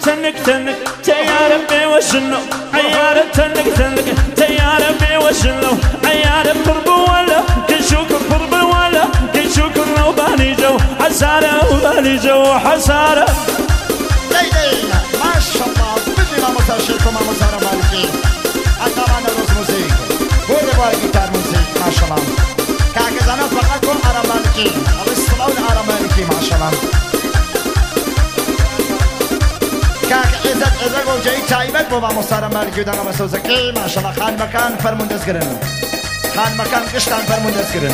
تنك تنك تيار بوشنو عيار تنك تنك تيار بوشنو عيار قرب ولا كشكر قرب ولا كشكر وبالي جو حسارة وبالي جو حسارة ليلينا ما شاء الله بدي ما مساشيكم ما مسارة مالكي أتمنى روز موسيقى بوري بوري جيتار موسيقى ما شاء الله كاكزانا فقطكم أرى مالكي الاستلاون أرى مالكي ما شاء الله كاك عزت گوجهی تایبت بابا مسارة مالكي ودانا مسوزكي ما شاء الله خان مكان فرموندز گرن خان مكان قشتان فرموندز گرن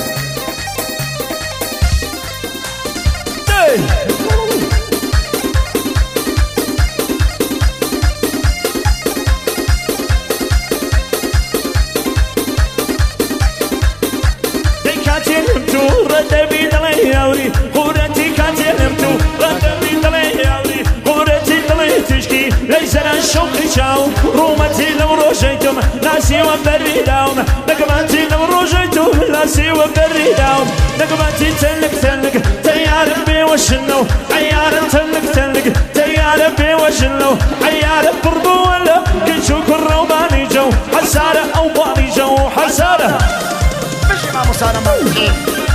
ردبي دلي ياوري قورتي كاتلمتو ردبي دلي ياوري قورتي دلي تشكي ليس الشوق شاو رومتي لو روجيتم ناسي وبري داوم نقمتي لو روجيتم ناسي وبري داوم نقمتي تلك تلك تيار بوشنو عيار تلك تلك تيار بوشنو عيار قرب ولا كل شكر وباني جو حسارة او باني جو حسارة مش ما مسارة مالكي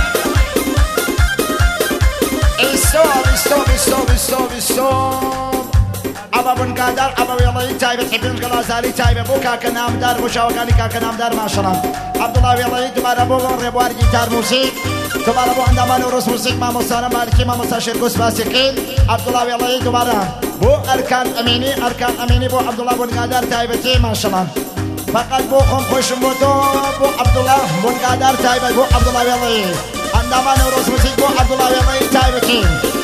بالصوب أبا بن قادر أبا ويلا تايبة حبين الغلازالي تايبة بو كاكا نامدار مشاوقاني كاكا نامدار ما شاء الله عبد الله ويلا دمار أبو ربوار جيتار موسيق دمار أبو عندما نورس موسيق ما مصارى مالكي ما مصارى شركوس باسقين عبد الله ويلا دمار بو أركان أميني بو عبد الله بن قادر تايبتي ما شاء الله فقط بو خم خوش موتو بو عبد الله بن قادر تايبة بو عبد الله ويلا عندما نورس موسيق بو عبد الله ويلا تايبتي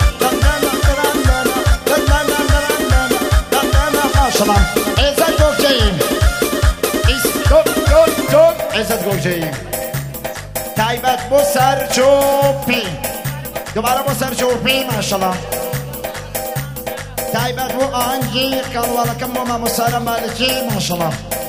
شلام عزت گوجهیم عزت گوجهیم تایبت بو سرچوبی دوباره بو سرچوبی ماشاءالله تایبت بو آنجی قلوالکم ما مسارة مالکی ماشاءالله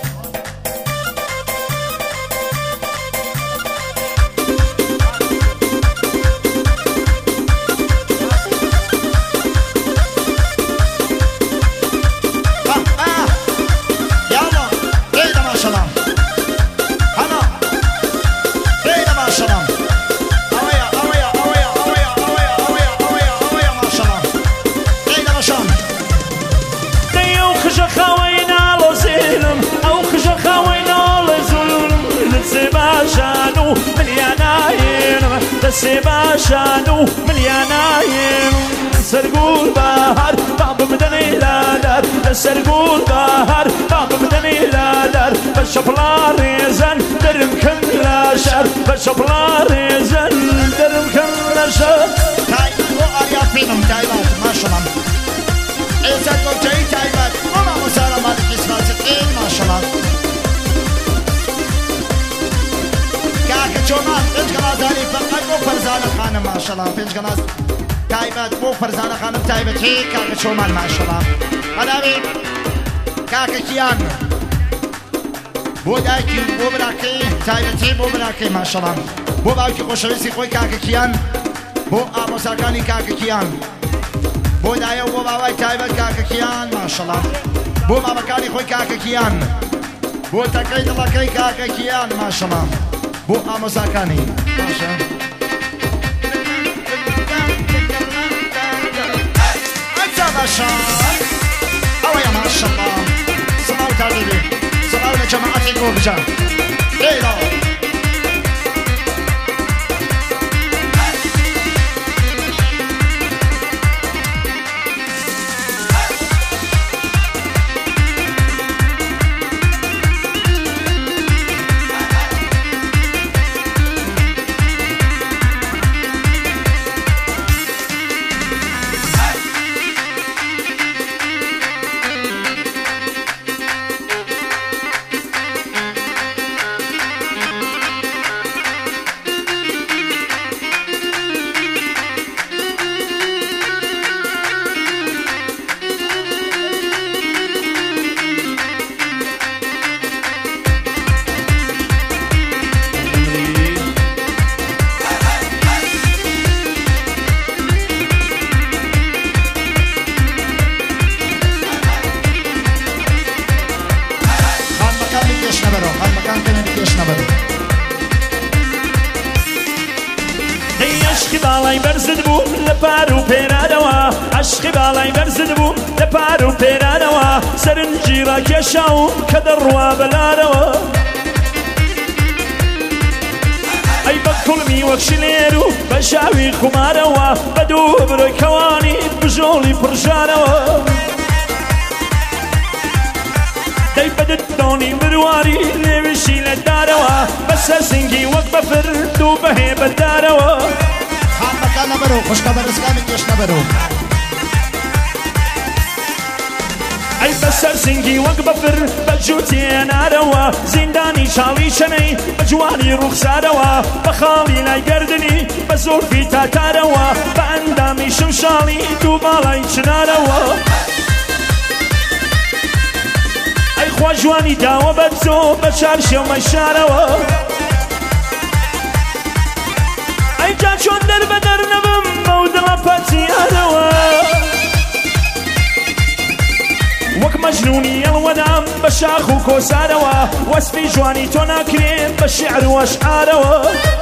سباشانو مليانايم سرقول بهار باب مدني لادر سرقول بهار باب مدني لادر بشبلار يزن درم كل شر بشبلار يزن درم كل شر تايبت وآريا فينم تايبت ما شاء الله عزت گوجهی تايبت وما مسارة مالكي سباسقين ما شاء الله كاك جومان بنت غلازالي فقط بو فرزانة خانم ما شاء الله بنت غلاز تايبت بو فرزانة خانم تايبت هي كاك جومان ما شاء الله هدابي كاك كيان بو دايكي بو براكي تايبتي بو براكي ما شاء الله بو باوكي خوشويسي خوي كاك كيان بو آموساكاني كاك كيان بو دايو بو باوي تايبت كاك كيان ما شاء الله بو مامكاني خوي كاك كيان بو تاكيد الله كي كاك كيان ما شاء الله بو آموزاکانی باشه اجا باشه اوه ما شاء الله صلاة تعلیمی صلاة جماعتی گوبجان ایلا باڵای بەرزت بوو لە پار و پێرانەوە عشقی باڵای بەرزت بوو لە پار و پێرانەوە سەرنجی ڕاکێشاوم کە دەڕوا بەلارەوە ئەی بە کوڵمی وەک شلێر و بە شاوی خومارەوە بە دوو برۆی کەوانی بژۆڵی پڕژارەوە دەی بەدت دۆنی برواری لێویشی لە دارەوە بەسەر زنگی وەک بەفر دوو بەهێ بەدارەوە خانمەکە نەبەرەوە خوشکە بەرزەکانی گەش نەبەرەوە ئەی بەسەر زنگی وەک بەفر بەجوو تێنارەوە زیندانی چاوی شەنەی بە جوانی ڕوخسارەوە بە خاڵی لای گەردنی بە زۆرفی تاتارەوە بە ئەندامی شمشاڵی دوو باڵای چنارەوە ئەی خوا جوانی داوە بە تۆ بە چار شێومە شارەوە ئەی جا چۆن دەربەدەر نەبم بەو دڵە پەتیارەوە وەک مەجنونی ئەڵوەدام بە شاخ و کۆسارەوە وەسفی جوانی تۆ ناکرێن بە شیعر و ئەشعارەوە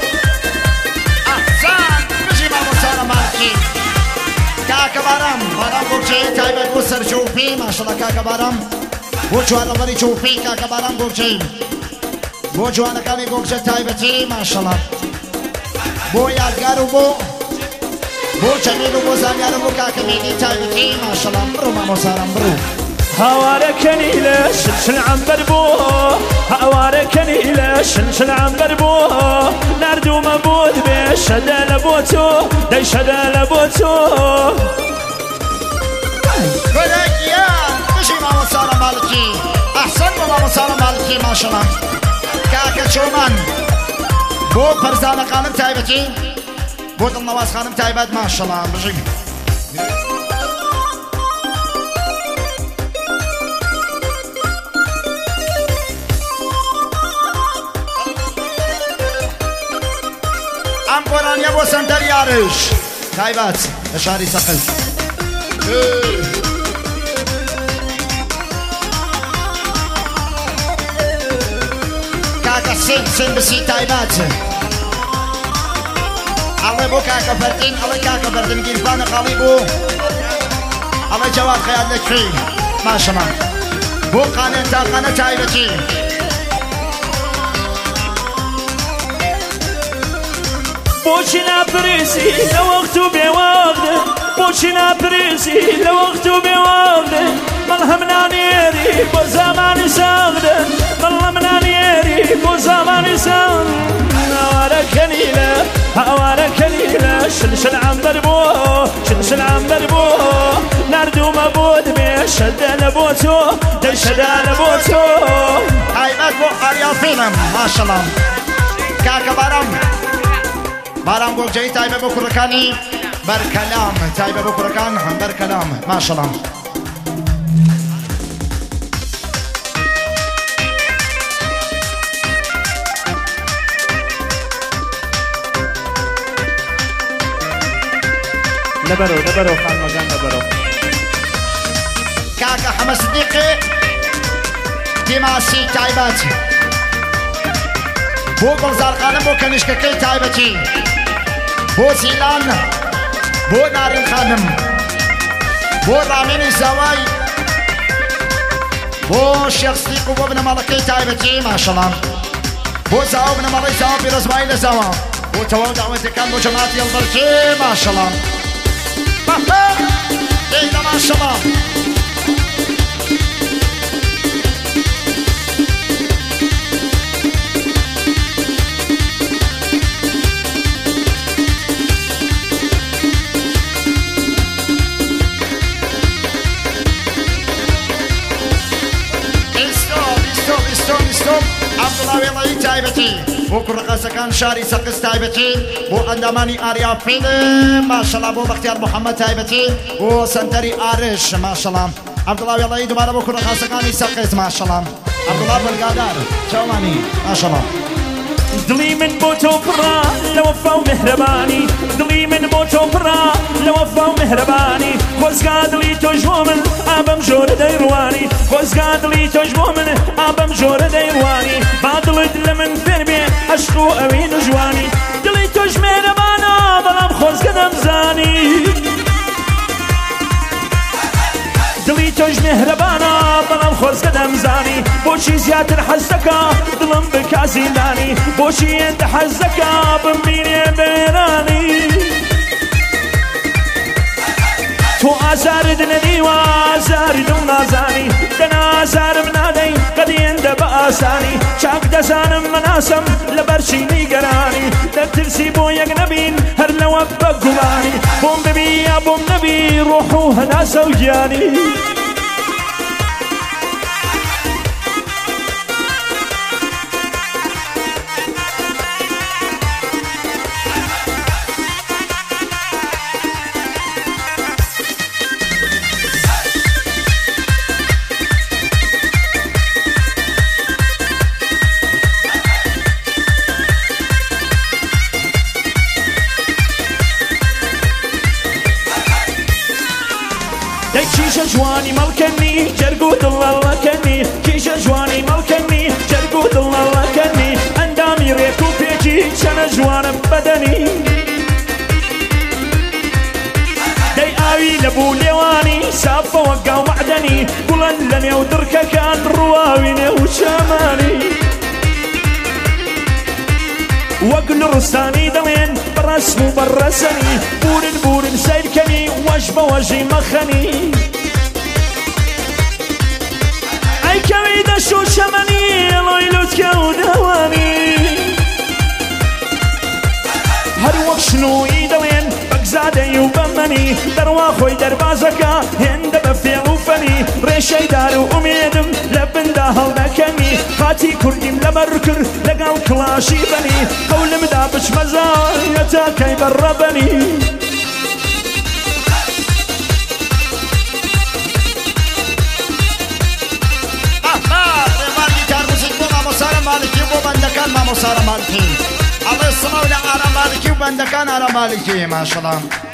ئەحسان بژی مامۆستانە مالکی کاکە بارام گۆرچەی تایبەت بۆ سەر چۆپی ماشەڵە کاکە بارام بۆ جوانەوەری چۆپی کاکە بارام گۆرچەی بۆ جوانەکانی گۆرچە تایبەتی ماشەڵە بۆ یادگار و بۆ چەمین و بۆ زانیار و بۆ کاکە مێنی تایبەتی ماشەڵە بڕۆ مامۆستانم بڕۆ هاوارەکەنی لە شنشن عەمبەر بۆ هاوارەکەنی لە شنشن عەمبەر بۆ نردومە بۆت بێ شەدە لە بۆ تۆ دەی شەدە لە بۆ تۆ گۆرەگیان بژی مامۆستانە مالکی ئەحسەن بۆ مامۆستانە مالکی ماشەڵە کاکە چۆمان بۆ پەرزانەکانم تایبەتی بۆ دڵنەواز خانم تایبەت ماشەڵە بژی ئەم گۆرانیە بۆ سەنتەری یارش تایبەت لە شاری سەقز کاکە سین بسی تایبەت ئەڵێ بۆ کاکە فەرتین ئەڵێ کاکە فەرتین گیرفانە خاڵی بوو ئەڵێ جەواب خەیال لەکوێ ماشەڵە بۆ قانێن تاقانە تایبەتی بۆچی ناپرسی لە وەخت و بێوەختە بۆچی ناپرسی لە وەخت و بێوەختە مەڵ هەم نانێری بۆ زامانی ساغدە مەڵ هەم نانێری بۆ زامانی ساغ هاوارەکەنی لە هاوارەکەنی لە شنشن عەمبەر بۆ شنشن عەمبەر بۆ نردومە بۆت بێ شەدە لە بۆ تۆ دەی شەدە لە بۆ تۆ تایبەت بۆ ئاریافینم ماشەڵە کاکە بارام گۆرجەی تایبە بۆ کوڕەکانی بەرکەلام تایبە بۆ کوڕەکان بەرکەلام ماشەڵە لەبەرەوە خانمەکان لەبەرەوە کاکە حەمە سدیقی دیماسی تایبەت بۆ گڵزارخانم بۆ کەنیشکەکەی تایبەتی بۆ زیلان بۆ نارین خانم بۆ ڕامێنی زاوای بۆ شێخ و بۆ بنەماڵەکەی تایبەتی ماشەڵە بۆ زاوا بنەماڵەی زاوا پیرۆزبایی لە زاوا بۆ تەواو داوەتەکان بۆ جەماعەتی هەڵبەرکێ ماشەڵە بەفە دەیدە ماشەڵە عەبدوڵاوێڵەی تایبەتی بۆ کوڕەقەسەکان شاری سەقز تایبەتی بۆ ئەندامانی ئاریافین ماشەڵا بۆ بەختیار محەممەد تایبەتی بۆ سەنتەری ئارش ماشەڵام عەبدوڵاوێڵەی دوبارە بۆ کوڕەقەسەکانی سەقز ماشەڵام عەبدوڵا بەرگادار چاوانی ماشەڵا دڵی من بۆ تۆ پڕا لە وەفا و مهرەبانی دڵی من بۆ تۆ پڕا لە وەفا و مهرەبانی خۆزگا دڵی تۆش بۆ من ئابەم ژۆرە دەیڕوانی خۆزگا دڵی تۆش بۆ من ئابەم ژۆرە دەیڕوانی با دڵت لە من فێر بێ عەشق و ئەوین و جوانی دڵی تۆش مێرەبانە بەڵام خۆزگە دەمزانی دڵی تۆش مێهرەبانە بەڵام خۆزگە دەمزانی بۆچی زیاتر حەز دەکا دڵم بکا زیندانی بۆچی هێندە حەز دەکا بمبینێ بێرانی تۆ ئازارت نەدیوە ئازاری دڵ نازانی دەنازارم نادەی قەدیێندە بە ئاسانی چاک دەزانم مەناسم لە بەرچی نیگەرانی دەترسی بۆ یەک نەبین هەر لەوە بە گوڵانی بۆم ببی یا بۆم نەبی ڕۆح و هەناسە و گیانی کیشە جوانی مەڵکەنی جەرگ و دڵەڵەکەنی کیشە جوانی مەڵکەنی جەرگ و دڵەڵەکەنی ئەندامی ڕێک و پێچی چەنە جوانم بەدەنی دەی ئاوی لەبوو لێوانی سافەوە گاو مەعدەنی گوڵەن لە نێو دڕکەکان ڕواوی نێو چامانی وەک نوڕستانی دەڵێن بەڕەسم و بەڕەسەنی بورن بورن سیرکەنی وەش بە وەژی مەخەنی ئەیکەوی دەش و شەمەنی ئەڵۆی لوتکە و دەوانی هەر وەک شنووی دەڵێن بەگزادەی و بەمەنی دەڕوا خۆی دەربازەکە هێندە بە فێڵ و فەنی ڕێشەی دار و ئومێدم لە بندا هەڵدەکەنی خاتی کوردیم لەبەر کرد لەگەڵ کڵاشی بەنی قەولمدا بچمەزە هەتاکەی بەڕەبەنی بەندەکان مامۆستا ئارە مالکی ئەڵێ سڵاو لە ئارە مالکی و بەندەکان ئارە مالکی ماشەڵڵا